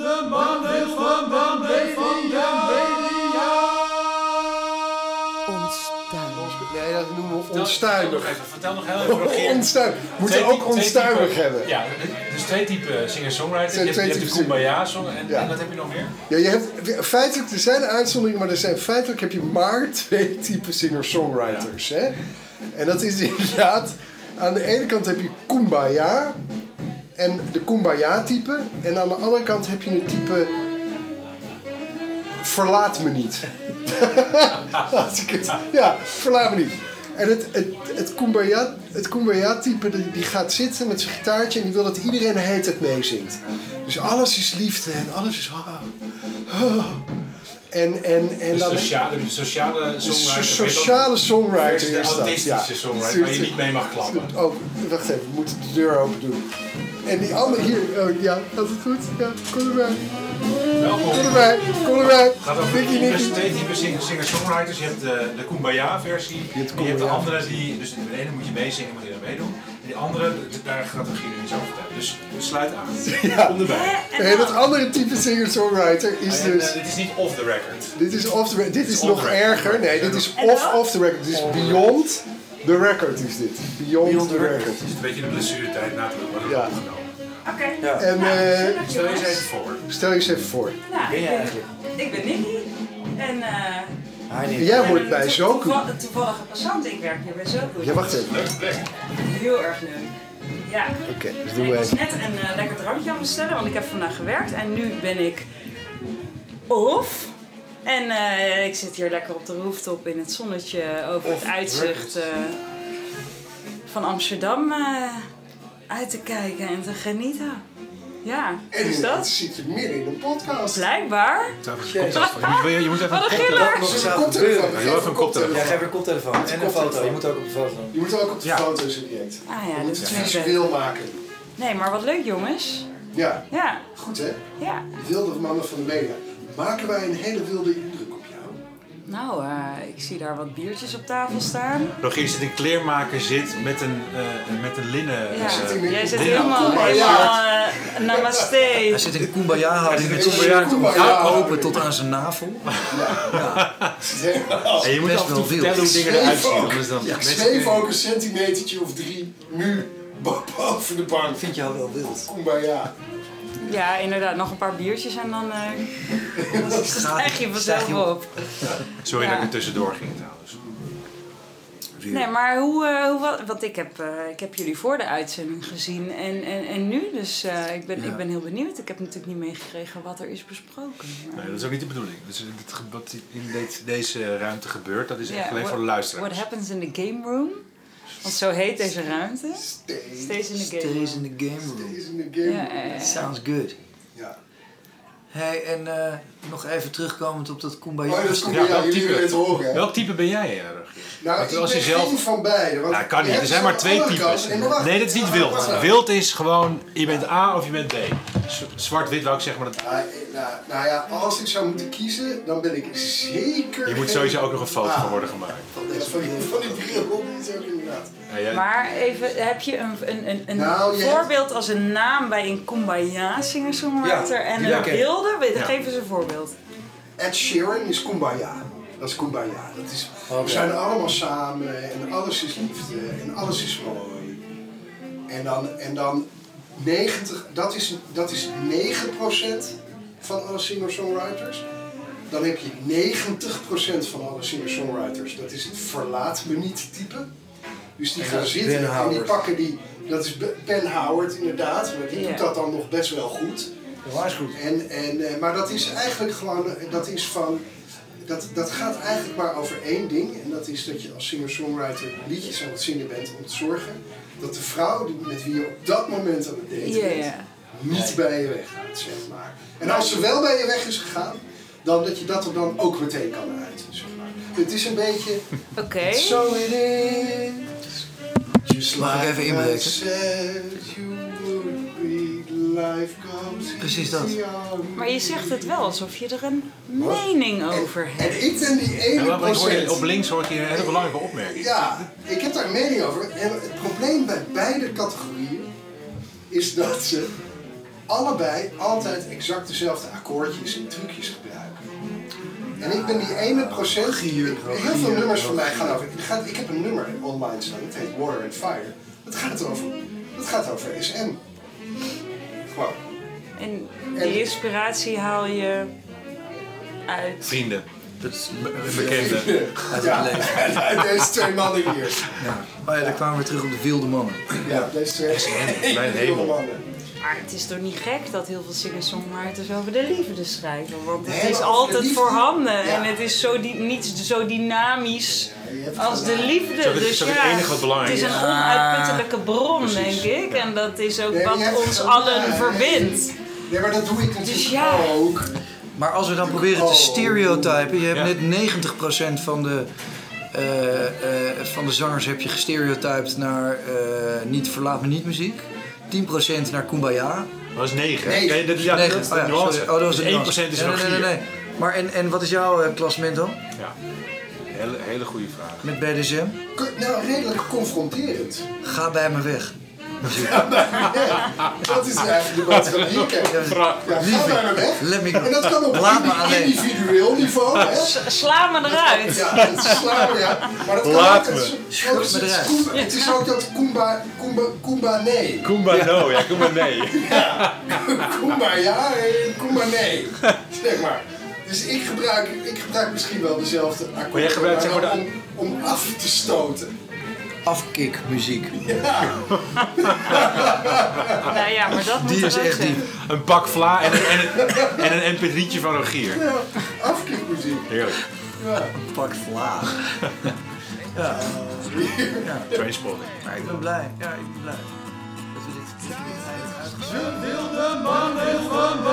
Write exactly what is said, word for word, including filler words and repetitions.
de banden van de media. Onstuimig. Nee, dat noemen we Vertel, onstuimig. vertel nog even, vertel nog heel even. Rogier. Onstuimig. We moeten ook onstuimig hebben. Ja, dus twee typen singer-songwriters. Je hebt, je hebt de Kumbaya-song en, ja. en wat heb je nog meer? Ja, je hebt, feitelijk, er zijn uitzonderingen, maar er zijn, feitelijk heb je maar twee typen singer-songwriters. Ja. Hè? En dat is inderdaad, aan de ene kant heb je Kumbaya en de Kumbaya-type. En aan de andere kant heb je een type verlaat me niet. Als ik het, ja, verlaat me niet. En het, het, het Kumbaya, het Kumbaya-type die, die gaat zitten met zijn gitaartje en die wil dat iedereen de hele tijd meezingt. Dus alles is liefde en alles is... Oh, oh. En, en, en de, dan, sociale, de sociale songwriter. De sociale songwriter de is dat. autistische Ja. songwriter waar je niet mee mag klappen. Oh, wacht even, we moeten de deur open doen. En die andere hier, oh ja, gaat het goed? Ja, kom erbij. Welkom. Kom erbij, kom erbij. Het gaat over Nicky, Nicky. dus twee typen singer-songwriters. Je hebt de, de Kumbaya-versie. Je, je hebt de andere die, dus de ene moet je meezingen, moet je daar meedoen. En die andere, daar gaat Rogier nu iets over vertellen. Dus sluit aan. Ja. Kom erbij. En het andere type singer-songwriter is en, dus... uh, dit is niet off the record. Dit is off the record. Dit is, is nog erger. Nee, dit is off off the record. Dit is beyond the record is dit. Beyond, beyond the record. Het is een beetje de blessuretijd na te worden ja. opgenomen. Oké. Okay. Ja. En, uh, stel je eens even voor. Stel je eens even voor. Nou, ben je eigenlijk? Ik ben Nicky. En uh, en jij wordt bij Zoku. Toeval, toevallige passant, ik werk hier bij Zoku. Ja, wacht even. Leuke plek. Heel erg leuk. Ja. Oké, okay, dus doen we ik even. was net een uh, lekker drankje aan het bestellen, want ik heb vandaag gewerkt. En nu ben ik off. En uh, ik zit hier lekker op de rooftop in het zonnetje over off het uitzicht uh, van Amsterdam uh, uit te kijken en te genieten. Ja, en is dat? Het zit er midden in een podcast. Blijkbaar. Je moet, je moet even Wat een koptelefoon. Je wil even een koptelefoon. Ja, geef een koptelefoon. En een foto. Je moet ook op de foto. Je moet ook op de ja. foto subject. Ah ja, dat is visueel maken. Nee, maar wat leuk jongens. Ja. Ja. Goed hè? Ja. Wilde mannen van de media. Maken wij een hele wilde indruk op jou? Nou, uh, ik zie daar wat biertjes op tafel staan. Rogier zit een kleermaker zit met een, uh, met een linnen... Ja. Uh, Jij zit linnen helemaal, helemaal uh, namaste. Hij zit in Kumbaya houding met zijn open tot aan zijn navel. Ja. Ja. En je moet af en toe vertellen hoe dingen eruit zien. Dan ja, ik zweef ook een centimetertje of drie nu boven de bank. Ik vind jou wel wild. Kumbaya. Ja, inderdaad. Nog een paar biertjes en dan uh, stijg je vanzelf op. Sorry ja. dat ik er tussendoor ging trouwens. Nee, maar hoe, uh, hoe wat, want ik heb, uh, ik heb jullie voor de uitzending gezien en, en, en nu, dus uh, ik, ben, ja. ik ben heel benieuwd. Ik heb natuurlijk niet meegekregen wat er is besproken. Maar... Nee, dat is ook niet de bedoeling. Dus wat in deze ruimte gebeurt, dat is echt yeah, alleen what, voor de luisteraars. What happens in the game room? Want zo heet deze ruimte. Stays, Stays in the game Stays in the game room. Stays in the game room. Ja, ja, ja. Sounds good. Ja. Hey, en uh, nog even terugkomend op dat Kumbaya. Oh, dat Kumbaya, ja, jullie willen het horen. Welk type ben jij, Rogier? Nou, want ik als ben je zelf... geen van beide. Want nou, kan niet. Er zijn maar twee types. Nee, dat is niet wild. Wild is gewoon, je bent A of je bent B. Zwart-wit wou ik zeggen, maar dat... Nou, nou, nou ja, als ik zou moeten kiezen, dan ben ik zeker... Je moet sowieso ook nog een foto van worden gemaakt. Van, ja, van, die, van die bril, die is ook inderdaad. Ja, jij... Maar even, heb je een, een, een, een nou, voorbeeld hebt... als een naam bij een Kumbaya singer-songwriter ja, en een beelden? Ja. Geef eens een voorbeeld. Ed Sheeran is Kumbaya. Dat is Kumbaya. Dat is, okay. We zijn allemaal samen en alles is liefde en alles is mooi. En dan, en dan negentig, dat is, dat is negen procent van alle singer-songwriters. Dan heb je negentig procent van alle singer-songwriters. Dat is het verlaat me niet type. Dus die gaan zitten ben en die pakken die... Dat is Ben Howard inderdaad, maar die yeah. doet dat dan nog best wel goed. Dat is goed. En, en, maar dat is eigenlijk gewoon... Dat is van... Dat, dat gaat eigenlijk maar over één ding. En dat is dat je als singer-songwriter liedjes aan het zingen bent om te zorgen dat de vrouw met wie je op dat moment aan het daten yeah. bent, niet bij je weggaat, zeg maar. En als ze wel bij je weg is gegaan, dan dat je dat er dan ook meteen kan uiten, zeg maar. Het is een beetje... Oké. Okay. So it is. Just Mag ik even inbreken? Precies dat. Maar je zegt het wel alsof je er een mening Wat? over en, hebt. En ik ben die ene ja, procent. Op links hoor ik hier een hele belangrijke opmerking. Ja, ik heb daar een mening over. En het probleem bij beide categorieën is dat ze allebei altijd exact dezelfde akkoordjes en trucjes gebruiken. En ik ben die ene procent, heel veel nummers van mij gaan over, ik heb een nummer online staan, dat heet Water and Fire. Dat gaat over, dat gaat over S M. Gewoon. En die inspiratie haal je uit... Vrienden. Dat is Bekenden. uit Ja, het leven. uit deze twee mannen hier. Ja. Oh ja, daar kwamen we weer terug op de wilde mannen. Ja, deze twee Mijn hele hemel. mannen. Maar het is toch niet gek dat heel veel singer-songwriters over de liefde schrijven? Want het Nee, is maar over de altijd liefde- voorhanden Ja. en het is zo di- niet zo dynamisch Ja, je hebt als de gelijk. liefde. Zo, dat is Dus ook het ja, enige wat belangrijk het is is. een onuitputtelijke bron, Precies. denk ik. En dat is ook Nee, maar je wat hebt ons gelijk. allen verbindt. Nee, maar dat doe ik natuurlijk Dus ja. ook. Maar als we dan proberen te Oh. stereotypen, je hebt Ja. net negentig procent van de, eh, eh, van de zangers heb je gestereotyped naar eh, niet verlaat me niet muziek. tien procent naar Kumbaya. Dat is negen. Negen. Nee, dat, ja, negen. dat is de Oh ja, nuance. sorry. Oh, dat was de Dus nuance. één procent is nee, nog nee, nee, nee. Maar en, en wat is jouw uh, klassement dan? Ja. Hele, hele goede vraag. Met B D S M? Nou, redelijk confronterend. Ga bij me weg. Ja, dat is eigenlijk de boodschap die ik heb. Ja, ga maar naar weg. Let me En dat kan op Laat me alleen. individueel niveau, hè? Sla me eruit. Ja, het is slapen, ja. Maar dat kan Laat ook, me. het is ook- Schud me eruit. Kumba- Het is ook dat Kumba, Kumba, Kumba nee. Kumba no, ja, Kumba nee. Kumba ja en Kumba nee. Zeg maar. Dus ik gebruik, ik gebruik misschien wel dezelfde akkoorden, Maar jij gebruikt, zeg maar, dan de- om, om af te stoten. Afkikmuziek. Ja. Nou ja, maar dat moet Die er is ook echt zijn. diep. Een pak vla en een, en een, en een M P drietje van Rogier. Ja, afkikmuziek. Heerlijk. Ja. Pak vla. Trainspotting. Maar ik ben blij. Ja, ik ben blij. Dat we dit, dit, dit eindelijk uitgezonden De wilde mannen van